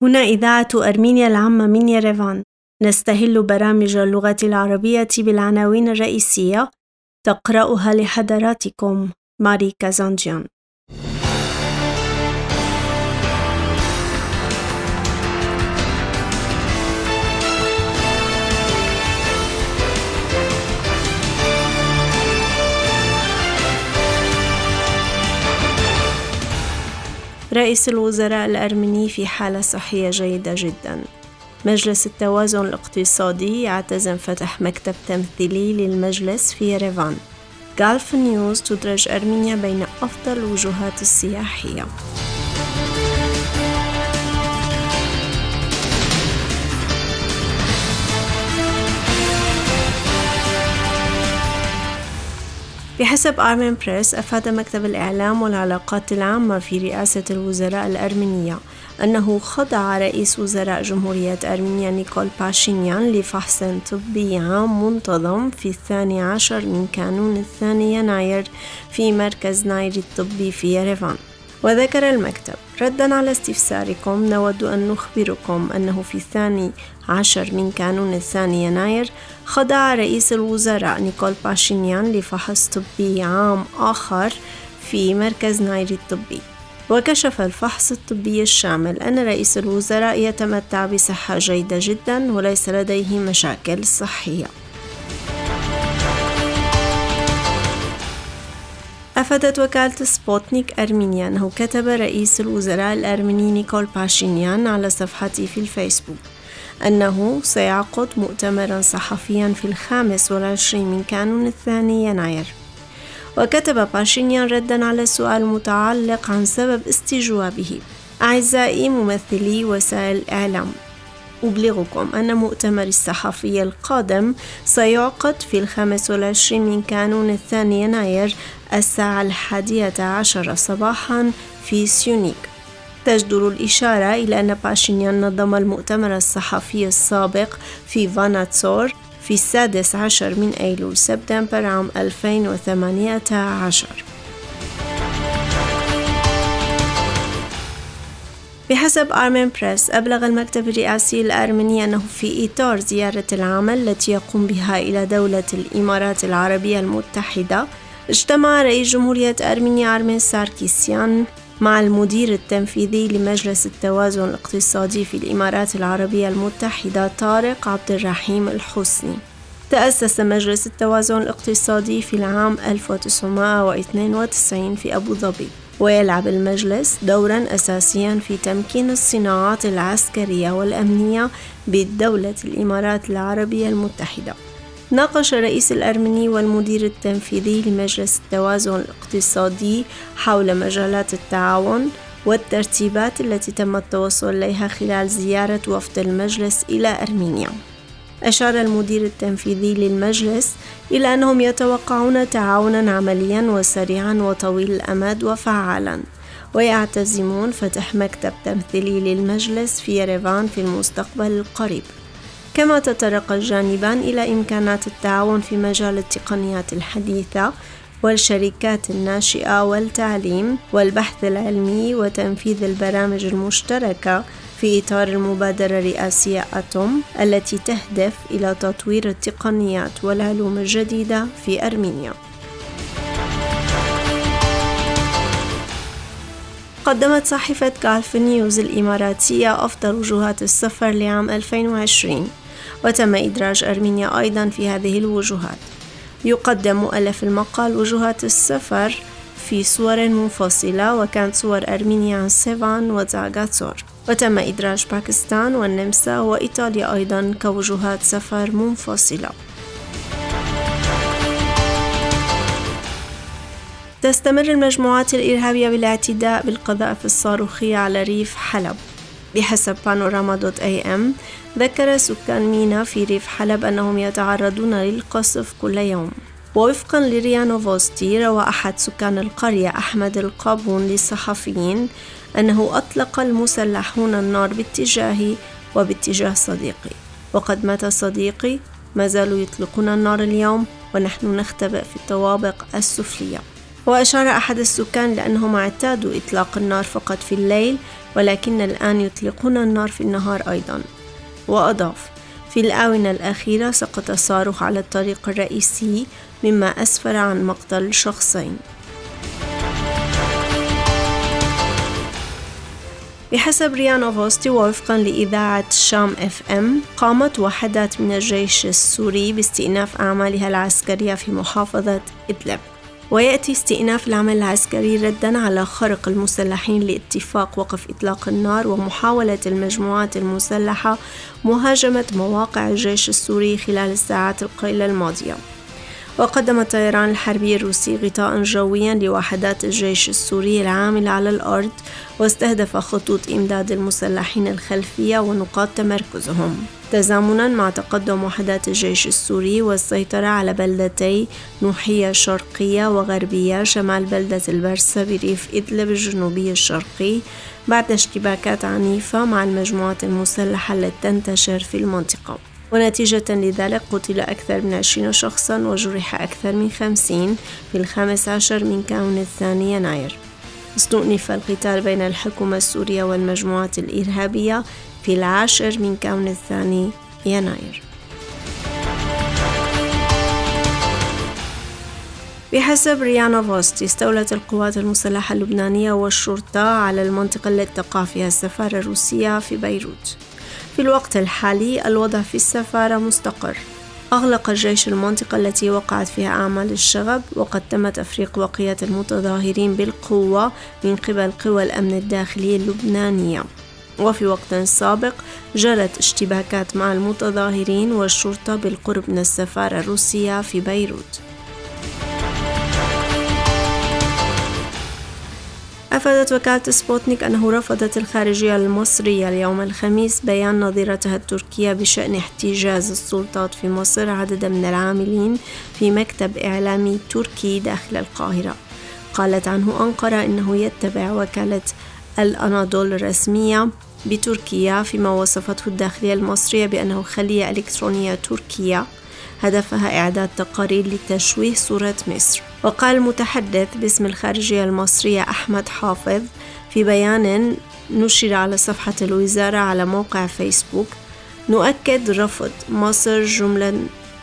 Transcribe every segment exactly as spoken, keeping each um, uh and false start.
هنا إذاعة أرمينيا العامة من يريفان. نستهل برامج اللغة العربية بالعناوين الرئيسية. تقرأها لحضراتكم ماري كازانجيان. رئيس الوزراء الأرمني في حالة صحية جيدة جدا. مجلس التوازن الاقتصادي يعتزم فتح مكتب تمثيلي للمجلس في يريفان. غالف نيوز تدرج أرمينيا بين أفضل الوجهات السياحية. بحسب آرمين بريس، أفاد مكتب الإعلام والعلاقات العامة في رئاسة الوزراء الأرمنية أنه خضع رئيس وزراء جمهورية أرمينيا نيكول باشينيان لفحص طبي عام منتظم في الثاني عشر من كانون الثاني يناير في مركز نايري الطبي في يريفان. وذكر المكتب: ردا على استفساركم، نود أن نخبركم أنه في الثاني عشر من كانون الثاني يناير خضع رئيس الوزراء نيكول باشينيان لفحص طبي عام آخر في مركز نايري الطبي. وكشف الفحص الطبي الشامل أن رئيس الوزراء يتمتع بصحة جيدة جدا وليس لديه مشاكل صحية. أفادت وكالة سبوتنيك أرمينيا أنه كتب رئيس الوزراء الأرمني نيكول باشينيان على صفحته في الفيسبوك أنه سيعقد مؤتمرا صحفيا في الخامس والعشرين من كانون الثاني يناير. وكتب باشينيان ردا على السؤال المتعلق عن سبب استجوابه: أعزائي ممثلي وسائل الإعلام، أبلغكم أن مؤتمر الصحفي القادم سيعقد في الخامس والعشرين من كانون الثاني يناير الساعة الحادية عشر صباحا في سيونيك. تجدر الإشارة إلى أن باشينيان نظم المؤتمر الصحفي السابق في فاناتسور في السادس عشر من أيلول سبتمبر عام ألفين وثمانية عشر. بحسب آرمين بريس، أبلغ المكتب الرئاسي الأرمني أنه في إطار زيارة العمل التي يقوم بها إلى دولة الإمارات العربية المتحدة، اجتمع رئيس جمهورية أرمينيا أرمين ساركيسيان مع المدير التنفيذي لمجلس التوازن الاقتصادي في الإمارات العربية المتحدة طارق عبد الرحيم الحسني. تأسس مجلس التوازن الاقتصادي في العام ألف وتسعمائة واثنين وتسعين في أبو ظبي، ويلعب المجلس دورا أساسيا في تمكين الصناعات العسكرية والأمنية بالدولة الإمارات العربية المتحدة. ناقش الرئيس الأرمني والمدير التنفيذي لمجلس التوازن الاقتصادي حول مجالات التعاون والترتيبات التي تم التوصل إليها خلال زيارة وفد المجلس إلى أرمينيا. أشار المدير التنفيذي للمجلس إلى أنهم يتوقعون تعاونا عمليا وسريعا وطويل الأمد وفعالا، ويعتزمون فتح مكتب تمثيلي للمجلس في يريفان في المستقبل القريب. كما تطرق الجانبان إلى إمكانات التعاون في مجال التقنيات الحديثة والشركات الناشئة والتعليم والبحث العلمي وتنفيذ البرامج المشتركة في إطار المبادرة الرئاسية أتوم التي تهدف إلى تطوير التقنيات والعلوم الجديدة في أرمينيا. قدمت صحيفة غالف نيوز الإماراتية أفضل وجهات السفر لعام ألفين وعشرين، وتم إدراج أرمينيا أيضا في هذه الوجهات. يقدم مؤلف المقال وجهات السفر في صور منفصلة، وكانت صور أرمينيا عن سيفان وزاغاتسور، وتم إدراج باكستان والنمسا وإيطاليا أيضا كوجهات سفر منفصلة. تستمر المجموعات الإرهابية بالاعتداء بالقذائف الصاروخية على ريف حلب. بحسب بانوراما دوت اي ام، ذكر سكان مينا في ريف حلب أنهم يتعرضون للقصف كل يوم. ووفقا لريا نوفوستي، روى أحد سكان القرية أحمد القابون للصحفيين أنه أطلق المسلحون النار باتجاهي وباتجاه صديقي، وقد مات صديقي، ما زالوا يطلقون النار اليوم ونحن نختبئ في الطوابق السفلية. وأشار أحد السكان لأنهم اعتادوا إطلاق النار فقط في الليل ولكن الآن يطلقون النار في النهار أيضا. وأضاف: في الآونة الأخيرة سقط صاروخ على الطريق الرئيسي مما أسفر عن مقتل شخصين. بحسب ريا نوفوستي ووفقا لإذاعة شام اف ام، قامت وحدات من الجيش السوري باستئناف أعمالها العسكرية في محافظة إدلب. ويأتي استئناف العمل العسكري رداً على خرق المسلحين لاتفاق وقف إطلاق النار ومحاولة المجموعات المسلحة مهاجمة مواقع الجيش السوري خلال الساعات القليلة الماضية. وقدم الطيران الحربي الروسي غطاء جويا لوحدات الجيش السوري العاملة على الأرض، واستهدف خطوط إمداد المسلحين الخلفية ونقاط تمركزهم، تزامنا مع تقدم وحدات الجيش السوري والسيطرة على بلدتي نوحية شرقية وغربية شمال بلدة البرسة بريف إدلب الجنوبي الشرقي، بعد اشتباكات عنيفة مع المجموعات المسلحة التي تنتشر في المنطقة. ونتيجة لذلك قتل أكثر من عشرين شخصا وجرح أكثر من خمسين في الخامس عشر من كانون الثاني يناير. استؤنف القتال بين الحكومة السورية والمجموعات الإرهابية في العاشر من كانون الثاني يناير. بحسب ريا نوفوستي، استولت القوات المسلحة اللبنانية والشرطة على المنطقة التي تقع فيها السفارة الروسية في بيروت. في الوقت الحالي الوضع في السفارة مستقر. أغلق الجيش المنطقة التي وقعت فيها أعمال الشغب، وقد تم تفريق بقية المتظاهرين بالقوة من قبل قوى الأمن الداخلي اللبنانية. وفي وقت سابق جرت اشتباكات مع المتظاهرين والشرطة بالقرب من السفارة الروسية في بيروت. أفادت وكالة سبوتنيك أنه رفضت الخارجية المصرية اليوم الخميس بيان نظيرتها التركية بشأن احتجاز السلطات في مصر عددا من العاملين في مكتب إعلامي تركي داخل القاهرة. قالت عنه أنقرة إنه يتبع وكالة الأناضول الرسمية بتركيا، فيما وصفته الداخلية المصرية بأنه خلية إلكترونية تركية هدفها إعداد تقارير لتشويه صورة مصر. وقال المتحدث باسم الخارجية المصرية أحمد حافظ في بيان نشر على صفحة الوزارة على موقع فيسبوك: نؤكد رفض مصر جملا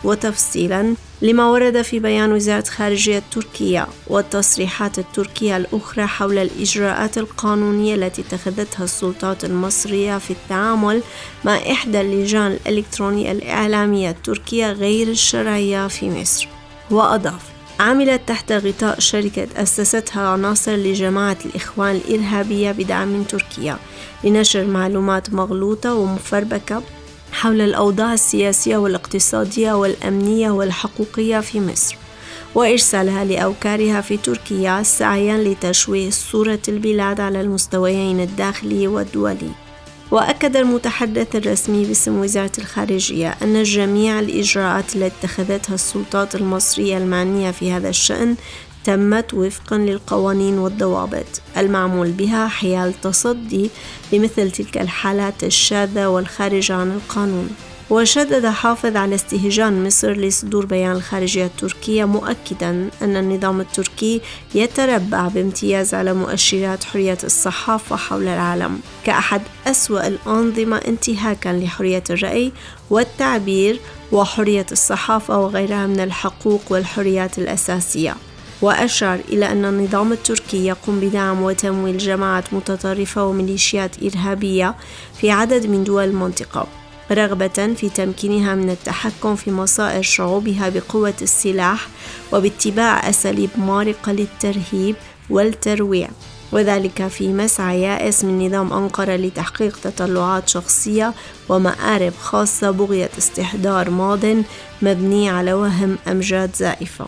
وتفصيلا لما ورد في بيان وزارة خارجية تركيا والتصريحات التركية الأخرى حول الإجراءات القانونية التي اتخذتها السلطات المصرية في التعامل مع إحدى اللجان الإلكترونية الإعلامية التركية غير الشرعية في مصر. وأضاف: عملت تحت غطاء شركة أسستها عناصر لجماعة الإخوان الإرهابية بدعم من تركيا لنشر معلومات مغلوطة ومفبركة حول الأوضاع السياسية والاقتصادية والأمنية والحقوقية في مصر، وإرسالها لأوكارها في تركيا سعيا لتشويه صورة البلاد على المستويين الداخلي والدولي. وأكد المتحدث الرسمي باسم وزارة الخارجية أن جميع الإجراءات التي اتخذتها السلطات المصرية المعنية في هذا الشأن تمت وفقا للقوانين والضوابط المعمول بها حيال التصدي لمثل تلك الحالات الشاذة والخارجة عن القانون. وشدد حافظ على استهجان مصر لصدور بيان الخارجية التركية، مؤكدا أن النظام التركي يتربع بامتياز على مؤشرات حرية الصحافة حول العالم كأحد أسوأ الأنظمة انتهاكا لحرية الرأي والتعبير وحرية الصحافة وغيرها من الحقوق والحريات الأساسية. وأشار إلى أن النظام التركي يقوم بدعم وتمويل جماعات متطرفة وميليشيات إرهابية في عدد من دول المنطقة، رغبة في تمكينها من التحكم في مصائر شعوبها بقوة السلاح وباتباع أساليب مارقة للترهيب والترويع، وذلك في مسعى يائس من نظام أنقرة لتحقيق تطلعات شخصية ومآرب خاصة بغية استحضار ماضٍ مبني على وهم أمجاد زائفة.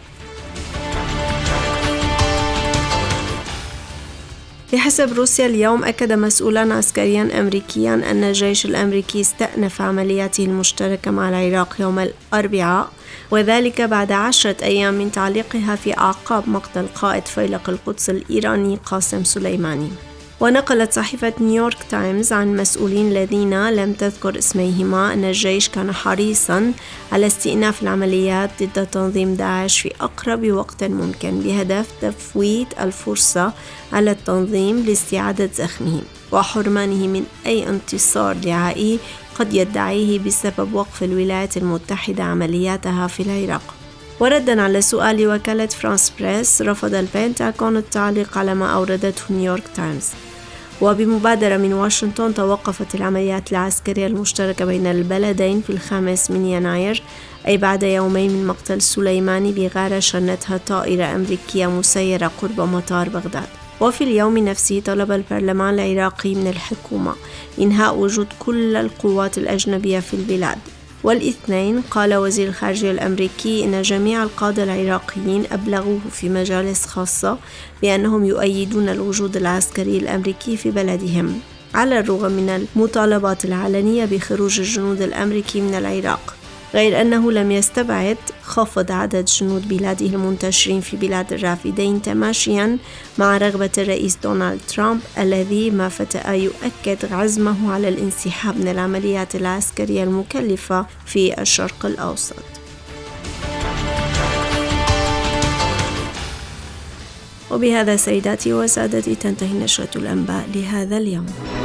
بحسب روسيا اليوم، أكد مسؤولا عسكريا أمريكيا أن الجيش الأمريكي استأنف عملياته المشتركة مع العراق يوم الأربعاء، وذلك بعد عشرة أيام من تعليقها في أعقاب مقتل قائد فيلق القدس الإيراني قاسم سليماني. ونقلت صحيفة نيويورك تايمز عن مسؤولين الذين لم تذكر اسميهما أن الجيش كان حريصا على استئناف العمليات ضد تنظيم داعش في أقرب وقت ممكن بهدف تفويت الفرصة على التنظيم لاستعادة زخمه وحرمانه من أي انتصار دعائي قد يدعيه بسبب وقف الولايات المتحدة عملياتها في العراق. وردا على سؤال وكالة فرانس بريس، رفض البنتاغون التعليق على ما أوردته نيويورك تايمز. وبمبادرة من واشنطن توقفت العمليات العسكرية المشتركة بين البلدين في الخامس من يناير، أي بعد يومين من مقتل سليماني بغارة شنتها طائرة أمريكية مسيرة قرب مطار بغداد. وفي اليوم نفسه طلب البرلمان العراقي من الحكومة إنهاء وجود كل القوات الأجنبية في البلاد. والاثنين قال وزير الخارجية الأمريكي إن جميع القادة العراقيين أبلغوه في مجالس خاصة بأنهم يؤيدون الوجود العسكري الأمريكي في بلدهم، على الرغم من المطالبات العلنية بخروج الجنود الأمريكي من العراق، غير أنه لم يستبعد خفض عدد جنود بلاده المنتشرين في بلاد الرافدين تماشيا مع رغبة الرئيس دونالد ترامب الذي ما فتأ يؤكد عزمه على الانسحاب من العمليات العسكرية المكلفة في الشرق الأوسط. وبهذا سيداتي وسادتي تنتهي نشرة الأنباء لهذا اليوم.